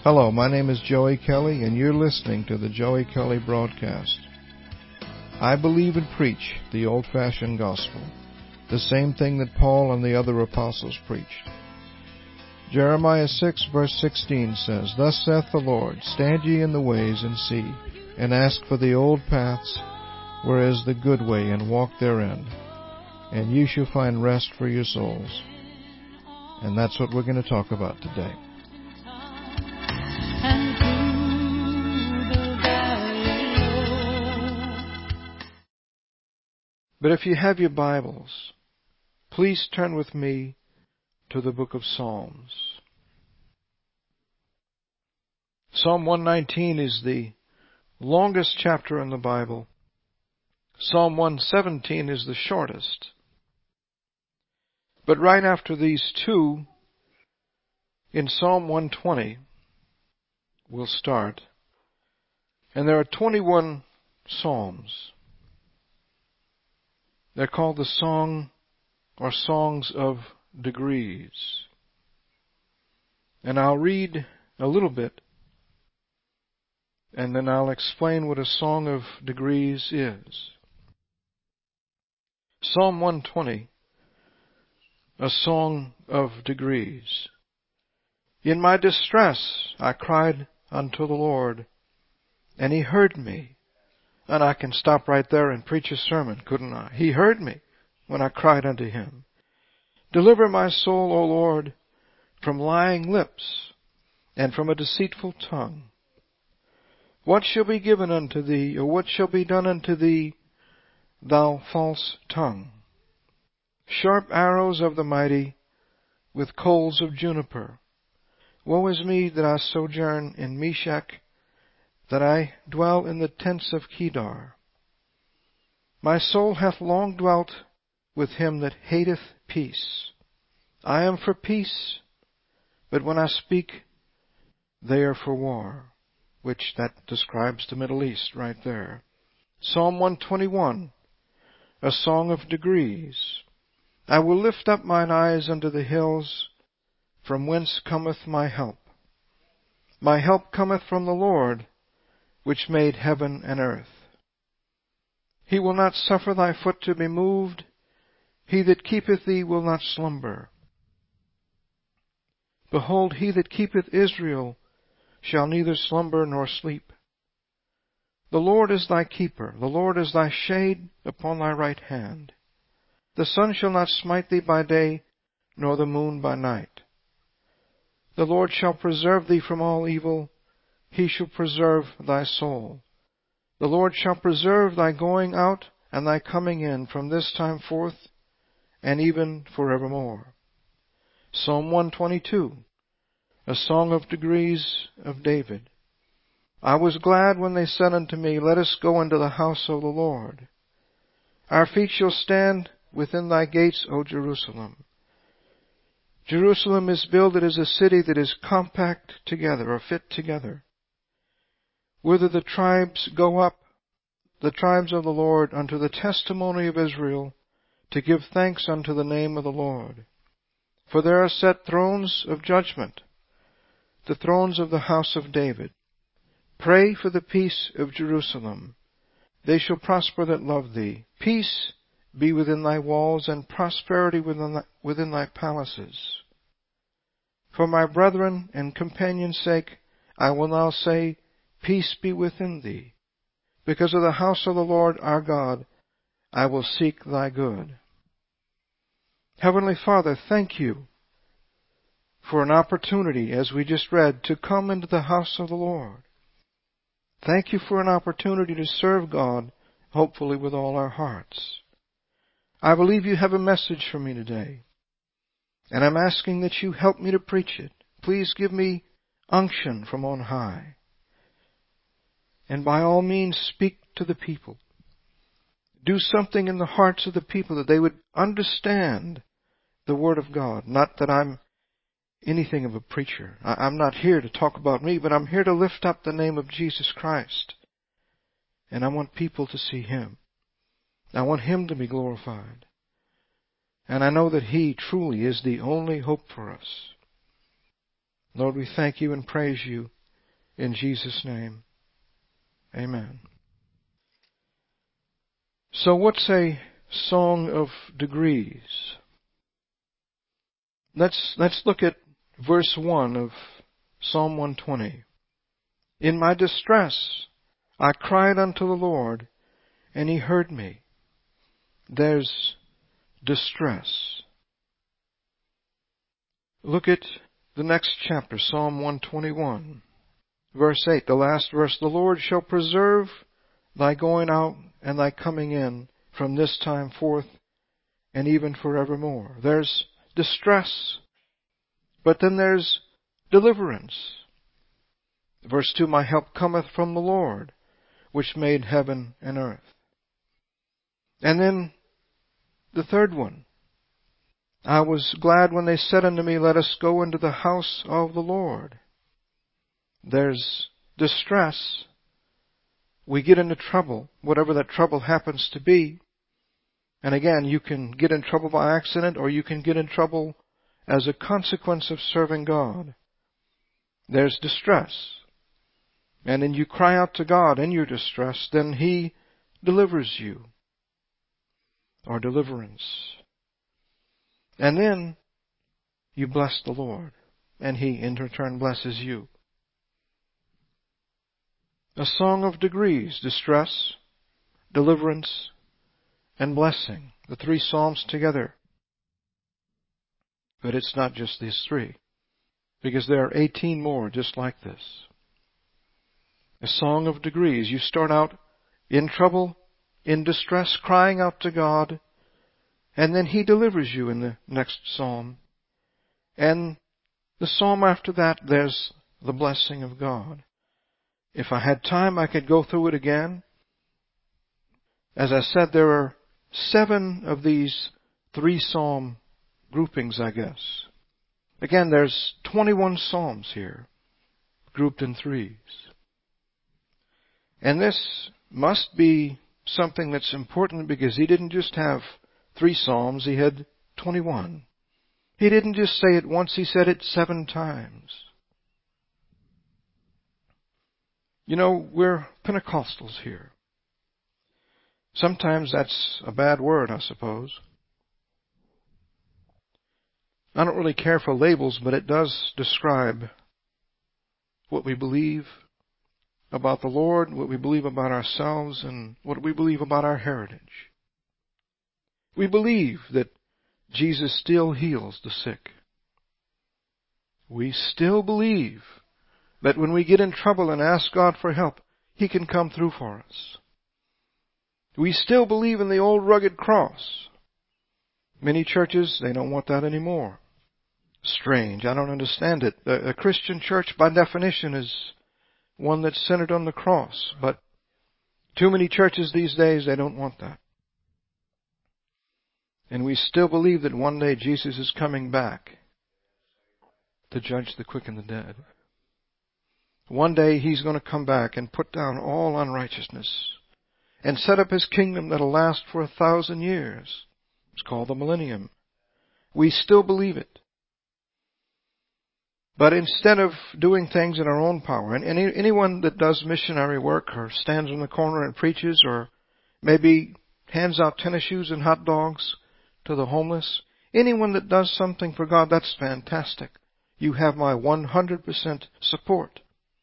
Hello, my name is Joey Kelly, and you're listening to the Joey Kelly Broadcast. I believe and preach the old-fashioned gospel, the same thing that Paul and the other apostles preached. Jeremiah 6, verse 16 says, Thus saith the Lord, Stand ye in the ways and see, and ask for the old paths, where is the good way, and walk therein, and ye shall find rest for your souls. And that's what we're going to talk about today. But if you have your Bibles, please turn with me to the book of Psalms. Psalm 119 is the longest chapter in the Bible. Psalm 117 is the shortest. But right after these two, in Psalm 120, we'll start. And there are 21 psalms. They're called the song or songs of degrees. And I'll read a little bit, and then I'll explain what a song of degrees is. Psalm 120, a song of degrees. In my distress I cried unto the Lord, and He heard me. And I can stop right there and preach a sermon, couldn't I? He heard me when I cried unto Him. Deliver my soul, O Lord, from lying lips and from a deceitful tongue. What shall be given unto Thee, or what shall be done unto Thee, Thou false tongue? Sharp arrows of the mighty with coals of juniper. Woe is me that I sojourn in Meshach, that I dwell in the tents of Kedar. My soul hath long dwelt with him that hateth peace. I am for peace, but when I speak, they are for war. Which that describes the Middle East right there. Psalm 121, a song of degrees. I will lift up mine eyes unto the hills, from whence cometh my help. My help cometh from the Lord, which made heaven and earth. He will not suffer thy foot to be moved. He that keepeth thee will not slumber. Behold, he that keepeth Israel shall neither slumber nor sleep. The Lord is thy keeper. The Lord is thy shade upon thy right hand. The sun shall not smite thee by day, nor the moon by night. The Lord shall preserve thee from all evil. He shall preserve thy soul. The Lord shall preserve thy going out and thy coming in from this time forth and even forevermore. Psalm 122, a song of degrees of David. I was glad when they said unto me, Let us go into the house of the Lord. Our feet shall stand within thy gates, O Jerusalem. Jerusalem is builded as a city that is compact together, or fit together. Whither the tribes go up, the tribes of the Lord, unto the testimony of Israel, to give thanks unto the name of the Lord. For there are set thrones of judgment, the thrones of the house of David. Pray for the peace of Jerusalem. They shall prosper that love thee. Peace be within thy walls, and prosperity within thy palaces. For my brethren and companions' sake, I will now say, Peace be within thee. Because of the house of the Lord our God, I will seek thy good. Heavenly Father, thank you for an opportunity, as we just read, to come into the house of the Lord. Thank you for an opportunity to serve God, hopefully with all our hearts. I believe you have a message for me today, and I'm asking that you help me to preach it. Please give me unction from on high. And by all means, speak to the people. Do something in the hearts of the people that they would understand the Word of God. Not that I'm anything of a preacher. I'm not here to talk about me, but I'm here to lift up the name of Jesus Christ. And I want people to see Him. I want Him to be glorified. And I know that He truly is the only hope for us. Lord, we thank you and praise you in Jesus' name. Amen. So what's a song of degrees? Let's look at verse 1 of Psalm 120. In my distress I cried unto the Lord, and He heard me. There's distress. Look at the next chapter, Psalm 121, verse 8, the last verse. The Lord shall preserve thy going out and thy coming in from this time forth and even forevermore. There's distress, but then there's deliverance. Verse 2, my help cometh from the Lord, which made heaven and earth. And then the third one, I was glad when they said unto me, let us go into the house of the Lord. There's distress. We get into trouble, whatever that trouble happens to be. And again, you can get in trouble by accident, or you can get in trouble as a consequence of serving God. There's distress. And then you cry out to God in your distress, then He delivers you. Or deliverance. And then you bless the Lord, and He in return blesses you. A song of degrees, distress, deliverance, and blessing. The three Psalms together. But it's not just these three, because there are 18 more just like this. A song of degrees. You start out in trouble, in distress, crying out to God, and then He delivers you in the next psalm. And the psalm after that, there's the blessing of God. If I had time, I could go through it again. As I said, there are 7 of these 3 psalm groupings, I guess. Again, there's 21 psalms here, grouped in threes. And this must be something that's important, because He didn't just have 3 psalms, He had 21. He didn't just say it once, He said it 7 times. You know, we're Pentecostals here. Sometimes that's a bad word, I suppose. I don't really care for labels, but it does describe what we believe about the Lord, what we believe about ourselves, and what we believe about our heritage. We believe that Jesus still heals the sick. We still believe that when we get in trouble and ask God for help, He can come through for us. We still believe in the old rugged cross. Many churches, they don't want that anymore. Strange. I don't understand it. A Christian church, by definition, is one that's centered on the cross. But too many churches these days, they don't want that. And we still believe that one day Jesus is coming back to judge the quick and the dead. One day He's going to come back and put down all unrighteousness and set up His kingdom that'll last for 1,000 years. It's called the millennium. We still believe it. But instead of doing things in our own power, and anyone that does missionary work or stands on the corner and preaches, or maybe hands out tennis shoes and hot dogs to the homeless, anyone that does something for God, that's fantastic. You have my 100% support.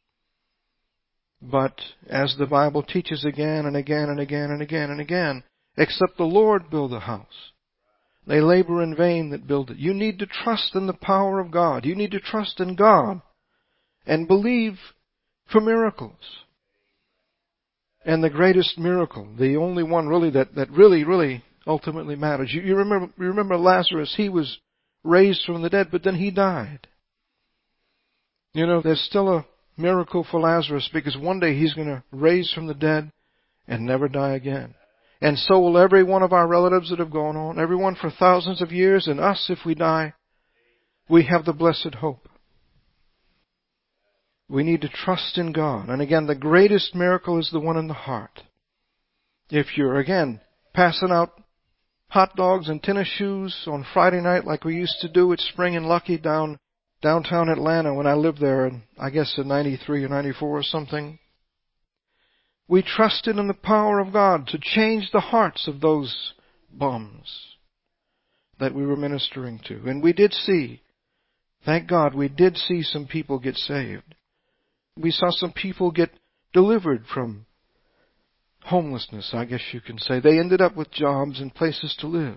But as the Bible teaches again and again and again and again and again, except the Lord build the house, they labor in vain that build it. You need to trust in the power of God. You need to trust in God and believe for miracles. And the greatest miracle, the only one really that really ultimately matters. You remember Lazarus, he was raised from the dead, but then he died. You know, there's still a miracle for Lazarus, because one day he's going to raise from the dead and never die again. And so will every one of our relatives that have gone on, everyone for thousands of years, and us if we die. We have the blessed hope. We need to trust in God. And again, the greatest miracle is the one in the heart. If you're, again, passing out hot dogs and tennis shoes on Friday night like we used to do at Spring and Lucky down downtown Atlanta when I lived there, I guess in 93 or 94 or something. We trusted in the power of God to change the hearts of those bums that we were ministering to. And we did see, thank God, we did see some people get saved. We saw some people get delivered from homelessness, I guess you can say. They ended up with jobs and places to live.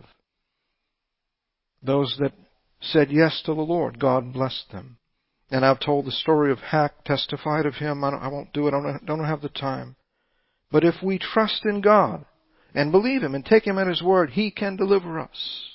Those that said yes to the Lord, God blessed them. And I've told the story of Hack, testified of him. I won't do it. I don't have the time. But if we trust in God and believe Him and take Him at His word, He can deliver us.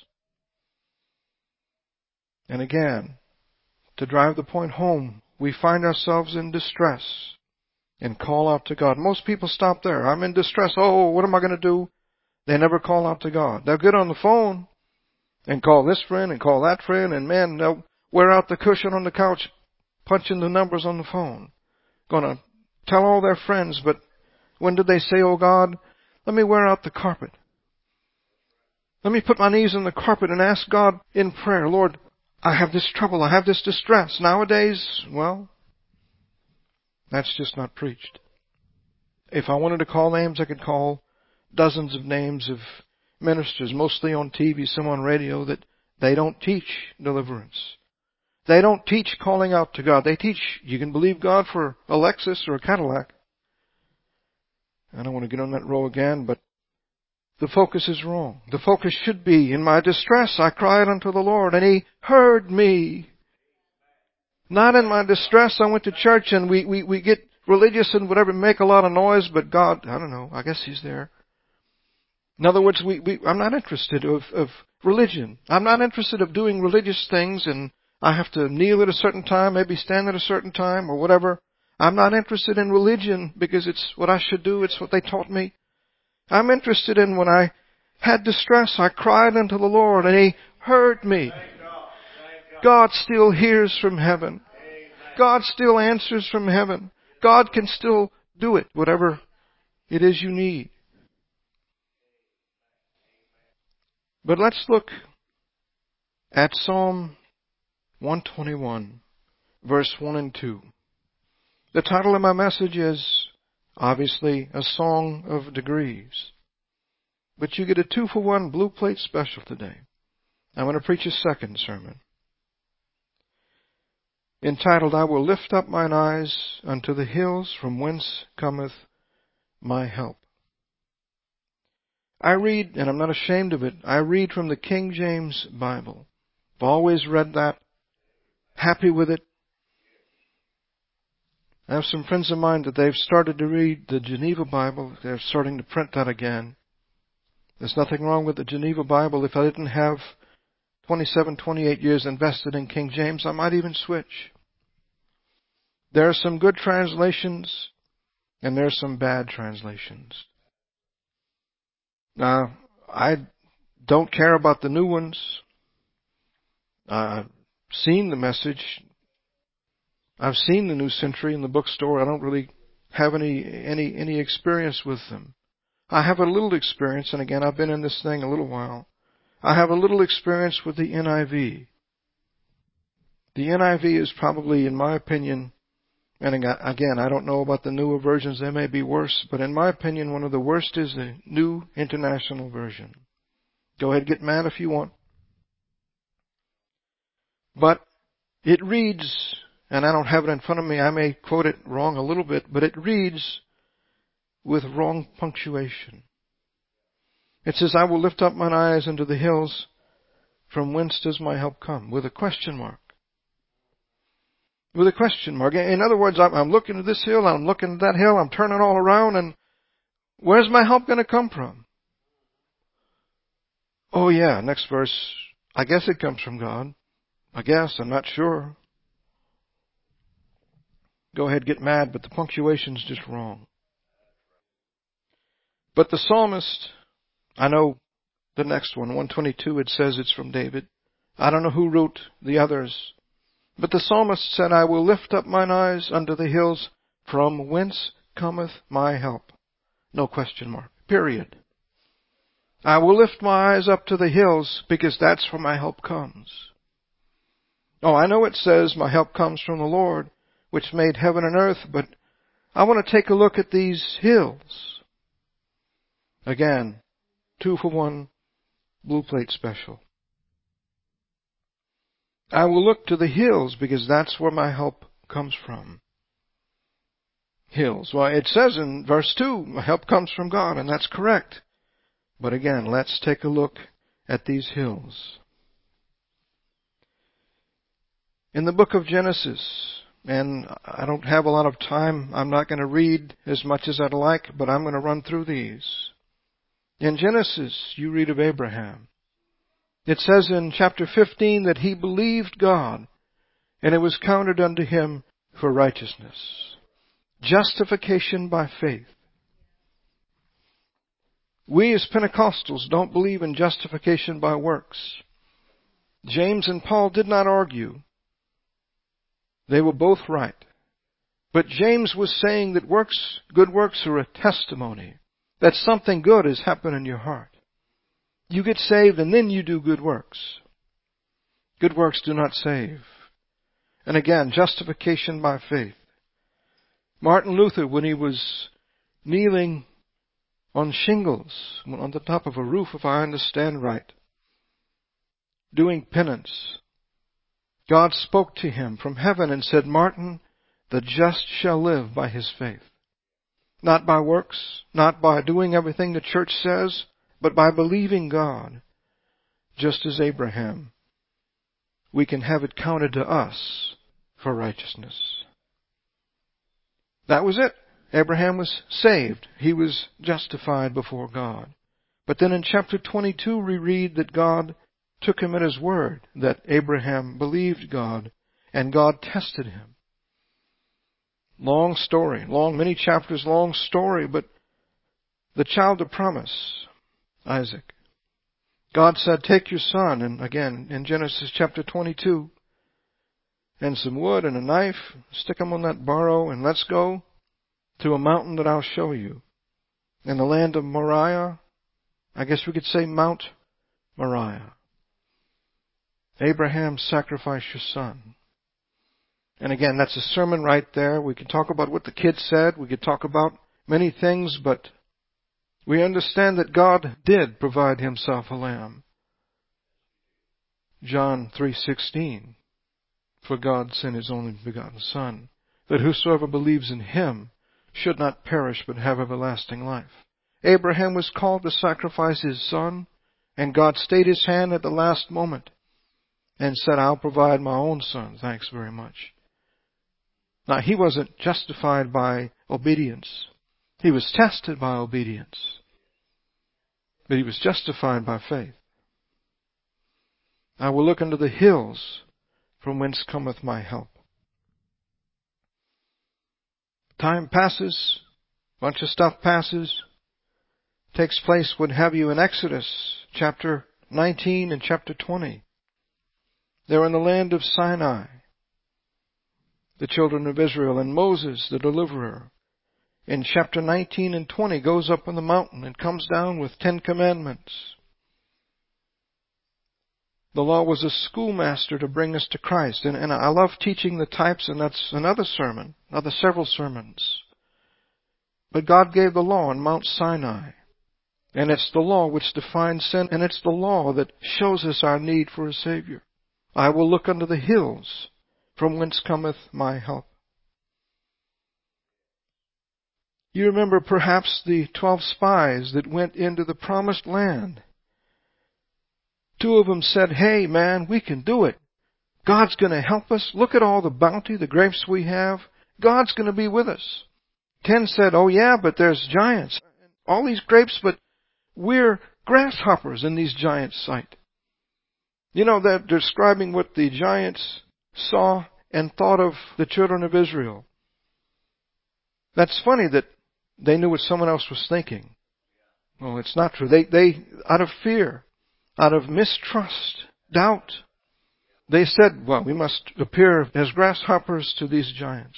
And again, to drive the point home, we find ourselves in distress and call out to God. Most people stop there. I'm in distress. Oh, what am I going to do? They never call out to God. They'll get on the phone and call this friend and call that friend, and man, they'll wear out the cushion on the couch punching the numbers on the phone. Going to tell all their friends, but when did they say, oh God, let me wear out the carpet. Let me put my knees on the carpet and ask God in prayer, Lord, I have this trouble, I have this distress. Nowadays, well, that's just not preached. If I wanted to call names, I could call dozens of names of ministers, mostly on TV, some on radio, that they don't teach deliverance. They don't teach calling out to God. They teach you can believe God for a Lexus or a Cadillac. I don't want to get on that row again, but the focus is wrong. The focus should be, in my distress I cried unto the Lord, and He heard me. Not in my distress I went to church and we get religious and whatever, make a lot of noise, but God, I don't know, I guess He's there. In other words, I'm not interested of religion. I'm not interested of doing religious things, and I have to kneel at a certain time, maybe stand at a certain time or whatever. I'm not interested in religion because it's what I should do. It's what they taught me. I'm interested in when I had distress, I cried unto the Lord and He heard me. God still hears from heaven. God still answers from heaven. God can still do it, whatever it is you need. But let's look at Psalm 121, verse 1 and 2. The title of my message is, obviously, A Song of Degrees. But you get a 2-for-1 blue plate special today. I'm going to preach a second sermon, entitled, I will lift up mine eyes unto the hills, from whence cometh my help. I read, and I'm not ashamed of it, I read from the King James Bible. I've always read that, happy with it. I have some friends of mine that they've started to read the Geneva Bible. They're starting to print that again. There's nothing wrong with the Geneva Bible. If I didn't have 27, 28 years invested in King James, I might even switch. There are some good translations, and there are some bad translations. Now, I don't care about the new ones. I've seen the Message. I've seen the New Century in the bookstore. I don't really have any experience with them. I have a little experience, and again, I've been in this thing a little while. I have a little experience with the NIV. The NIV is probably, in my opinion, and again, I don't know about the newer versions. They may be worse, but in my opinion, one of the worst is the New International Version. Go ahead, get mad if you want. But it reads, and I don't have it in front of me, I may quote it wrong a little bit, but it reads with wrong punctuation. It says, I will lift up mine eyes unto the hills, from whence does my help come? With a question mark. With a question mark. In other words, I'm looking at this hill, I'm looking at that hill, I'm turning all around, and where's my help going to come from? Oh yeah, next verse, I guess it comes from God. I guess, I'm not sure. Go ahead, get mad, but the punctuation's just wrong. But the psalmist, I know the next one, 122, it says it's from David. I don't know who wrote the others. But the psalmist said, I will lift up mine eyes unto the hills, from whence cometh my help? No question mark. Period. I will lift my eyes up to the hills, because that's where my help comes. Oh, I know it says my help comes from the Lord, which made heaven and earth, but I want to take a look at these hills. Again, 2-for-1 Blue Plate special. I will look to the hills because that's where my help comes from. Hills. Well, it says in verse 2, my help comes from God, and that's correct. But again, let's take a look at these hills. In the book of Genesis, and I don't have a lot of time, I'm not going to read as much as I'd like, but I'm going to run through these. In Genesis, you read of Abraham. It says in chapter 15 that he believed God, and it was counted unto him for righteousness. Justification by faith. We as Pentecostals don't believe in justification by works. James and Paul did not argue. They were both right. But James was saying that good works are a testimony that something good has happened in your heart. You get saved and then you do good works. Good works do not save. And again, justification by faith. Martin Luther, when he was kneeling on shingles, on the top of a roof, if I understand right, doing penance, God spoke to him from heaven and said, Martin, the just shall live by his faith. Not by works, not by doing everything the church says, but by believing God, just as Abraham. We can have it counted to us for righteousness. That was it. Abraham was saved. He was justified before God. But then in chapter 22 we read that God took him at his word, that Abraham believed God, and God tested him. Long story, many chapters long story, but the child of promise, Isaac. God said, take your son, and again, in Genesis chapter 22, and some wood and a knife, stick them on that barrow, and let's go to a mountain that I'll show you. In the land of Moriah, I guess we could say Mount Moriah. Abraham, sacrifice your son. And again, that's a sermon right there. We can talk about what the kids said. We could talk about many things, but we understand that God did provide himself a lamb. John 3:16. For God sent his only begotten Son, that whosoever believes in him should not perish but have everlasting life. Abraham was called to sacrifice his son, and God stayed his hand at the last moment and said, I'll provide my own son. Thanks very much. Now, he wasn't justified by obedience. He was tested by obedience. But he was justified by faith. I will look unto the hills from whence cometh my help. Time passes. A bunch of stuff passes. Takes place, would have you, in Exodus chapter 19 and chapter 20. They're in the land of Sinai, the children of Israel, and Moses, the deliverer, in chapter 19 and 20, goes up on the mountain and comes down with 10 commandments. The law was a schoolmaster to bring us to Christ. And I love teaching the types, and that's another sermon, several sermons. But God gave the law on Mount Sinai. And it's the law which defines sin, and it's the law that shows us our need for a Savior. I will look unto the hills from whence cometh my help. You remember perhaps the 12 spies that went into the promised land. 2 of them said, hey man, we can do it. God's going to help us. Look at all the bounty, the grapes we have. God's going to be with us. 10 said, oh yeah, but there's giants. All these grapes, but we're grasshoppers in these giants' sight. You know, they're describing what the giants saw and thought of the children of Israel. That's funny that they knew what someone else was thinking. Well, it's not true. They out of fear, out of mistrust, doubt, they said, well, we must appear as grasshoppers to these giants.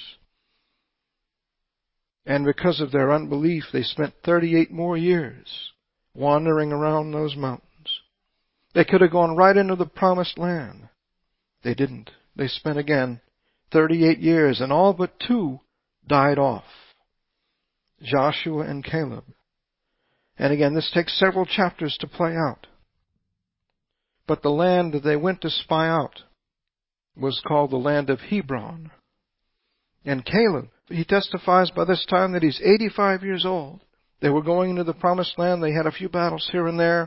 And because of their unbelief, they spent 38 more years wandering around those mountains. They could have gone right into the promised land. They didn't. They spent again 38 years, and all but 2 died off, Joshua and Caleb. And again, this takes several chapters to play out. But the land that they went to spy out was called the land of Hebron. And Caleb, he testifies by this time that he's 85 years old. They were going into the promised land. They had a few battles here and there.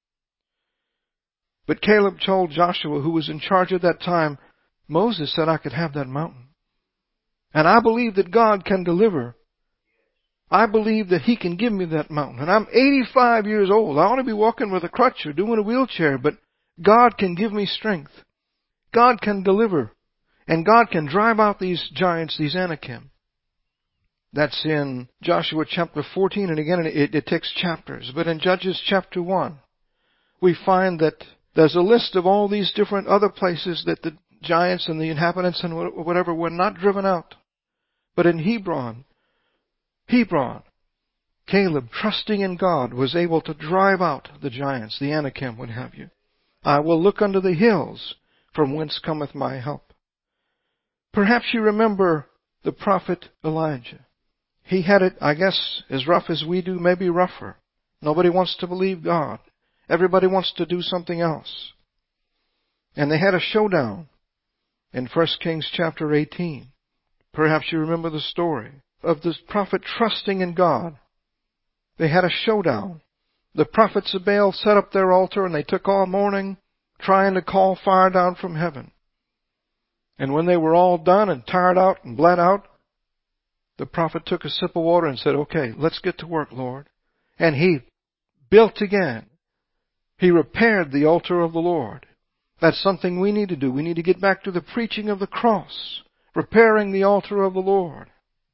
But Caleb told Joshua, who was in charge at that time, Moses said I could have that mountain. And I believe that God can deliver. I believe that He can give me that mountain. And I'm 85 years old. I ought to be walking with a crutch or doing a wheelchair, but God can give me strength. God can deliver. And God can drive out these giants, these Anakim. That's in Joshua chapter 14, and again it takes chapters. But in Judges chapter 1, we find that there's a list of all these different other places that the giants and the inhabitants and whatever were not driven out. But in Hebron, Caleb, trusting in God, was able to drive out the giants, the Anakim, what have you. I will look unto the hills, from whence cometh my help. Perhaps you remember the prophet Elijah. He had it, I guess, as rough as we do, maybe rougher. Nobody wants to believe God. Everybody wants to do something else. And they had a showdown in 1 Kings chapter 18. Perhaps you remember the story of this prophet trusting in God. They had a showdown. The prophets of Baal set up their altar, and they took all morning trying to call fire down from heaven. And when they were all done and tired out and bled out, the prophet took a sip of water and said, okay, let's get to work, Lord. And he built again. He repaired the altar of the Lord. That's something we need to do. We need to get back to the preaching of the cross, repairing the altar of the Lord.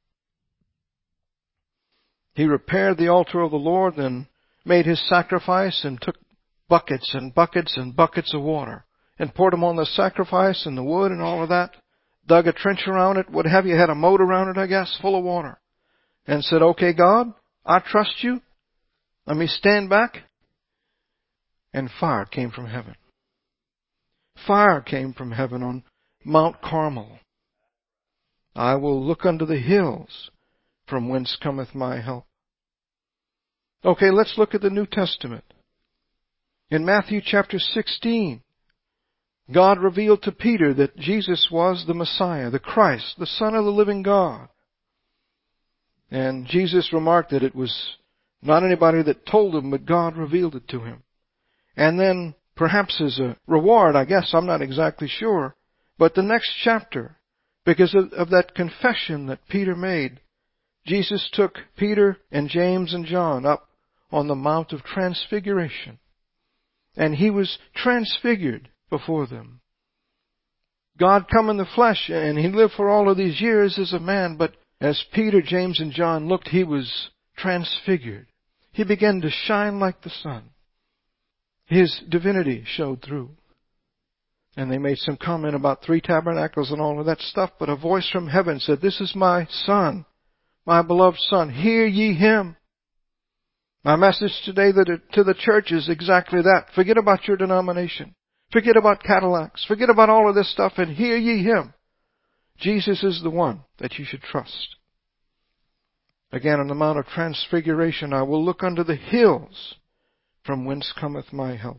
He repaired the altar of the Lord and made His sacrifice and took buckets and buckets and buckets of water and poured them on the sacrifice and the wood and all of that. Dug a trench around it, what have you, had a moat around it, I guess, full of water. And said, okay, God, I trust you. Let me stand back. And fire came from heaven. Fire came from heaven on Mount Carmel. I will look unto the hills, from whence cometh my help. Okay, let's look at the New Testament. In Matthew chapter 16, God revealed to Peter that Jesus was the Messiah, the Christ, the Son of the living God. And Jesus remarked that it was not anybody that told him, but God revealed it to him. And then, perhaps as a reward, I guess, I'm not exactly sure, but the next chapter, because of that confession that Peter made, Jesus took Peter and James and John up on the Mount of Transfiguration. And He was transfigured before them. God come in the flesh, and He lived for all of these years as a man, but as Peter, James, and John looked, He was transfigured. He began to shine like the sun. His divinity showed through. And they made some comment about 3 tabernacles and all of that stuff, but a voice from heaven said, this is my Son, my beloved Son. Hear ye Him. My message today to the church is exactly that. Forget about your denomination. Forget about Cadillacs. Forget about all of this stuff and hear ye Him. Jesus is the one that you should trust. Again, on the Mount of Transfiguration, I will look unto the hills, from whence cometh my help.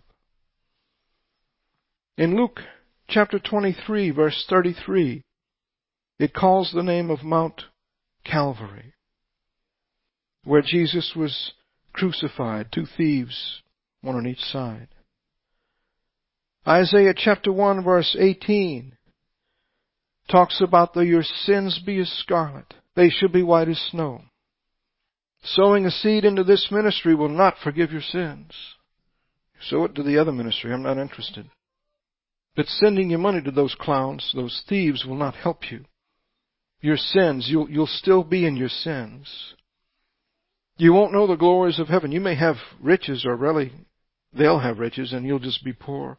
In Luke chapter 23, verse 33, it calls the name of Mount Calvary, where Jesus was crucified, 2 thieves, one on each side. Isaiah chapter 1, verse 18 talks about though your sins be as scarlet, they shall be white as snow. Sowing a seed into this ministry will not forgive your sins. Sow it to the other ministry. I'm not interested. But sending your money to those clowns, those thieves, will not help you. Your sins, you'll still be in your sins. You won't know the glories of heaven. You may have riches, or really, they'll have riches, and you'll just be poor.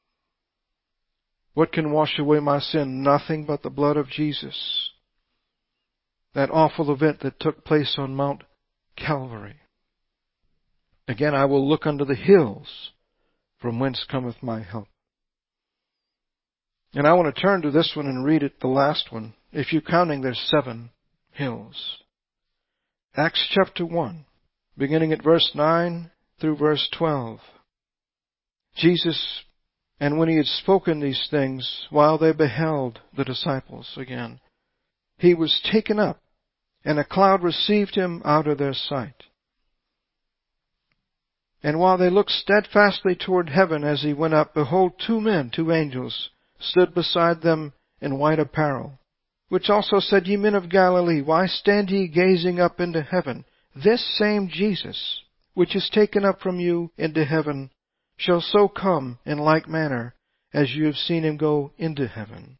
What can wash away my sin? Nothing but the blood of Jesus. That awful event that took place on Mount Calvary. Again, I will look unto the hills, from whence cometh my help. And I want to turn to this one and read it, the last one. If you're counting, there's 7 hills. Acts chapter 1, beginning at verse 9 through verse 12. Jesus, and when he had spoken these things, while they beheld the disciples again, he was taken up, and a cloud received him out of their sight. And while they looked steadfastly toward heaven as he went up, behold, 2 men, 2 angels, stood beside them in white apparel, which also said, Ye men of Galilee, why stand ye gazing up into heaven? This same Jesus, which is taken up from you into heaven, shall so come in like manner as you have seen him go into heaven.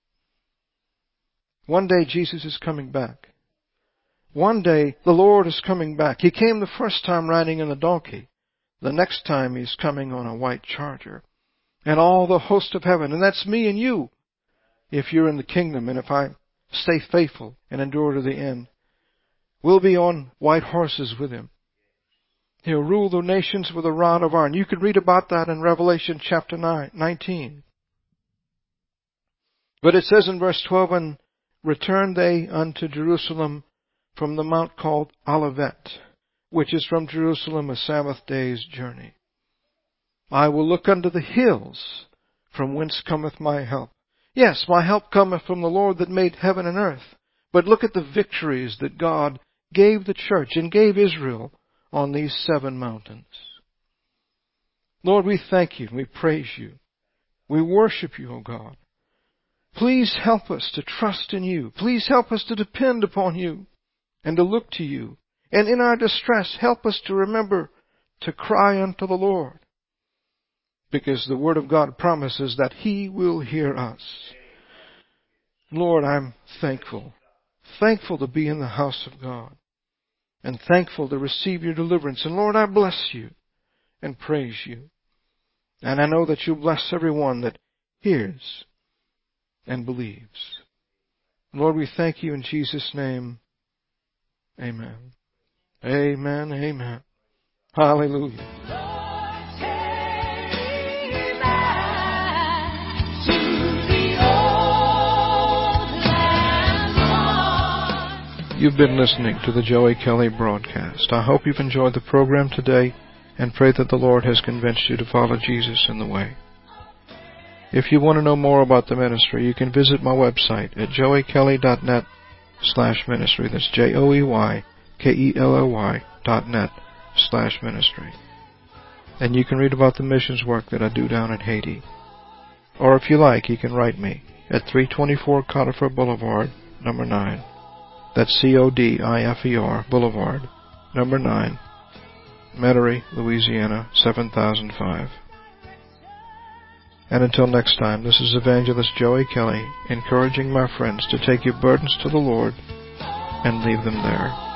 One day Jesus is coming back. One day the Lord is coming back. He came the first time riding in a donkey. The next time he's coming on a white charger. And all the host of heaven, and that's me and you, if you're in the kingdom, and if I stay faithful and endure to the end, we'll be on white horses with him. He'll rule the nations with a rod of iron. You can read about that in Revelation chapter 19. But it says in verse 12, And returned they unto Jerusalem from the mount called Olivet, which is from Jerusalem a Sabbath day's journey. I will look unto the hills, from whence cometh my help. Yes, my help cometh from the Lord that made heaven and earth. But look at the victories that God gave the church and gave Israel on these 7 mountains. Lord, we thank you and we praise you. We worship you, O God. Please help us to trust in you. Please help us to depend upon you and to look to you. And in our distress, help us to remember to cry unto the Lord, because the Word of God promises that He will hear us. Lord, I'm thankful. Thankful to be in the house of God. And thankful to receive your deliverance. And Lord, I bless you and praise you. And I know that you'll bless everyone that hears and believes. Lord, we thank you in Jesus' name. Amen. Amen. Amen. Hallelujah. You've been listening to the Joey Kelly broadcast. I hope you've enjoyed the program today and pray that the Lord has convinced you to follow Jesus in the way. If you want to know more about the ministry, you can visit my website at joeykelly.net/ministry. That's joeykelly.net/ministry. And you can read about the missions work that I do down in Haiti. Or if you like, you can write me at 324 Conifer Boulevard, number 9. That's Codifer Boulevard, number 9, Metairie, Louisiana, 7005. And until next time, this is Evangelist Joey Kelly, encouraging my friends to take your burdens to the Lord and leave them there.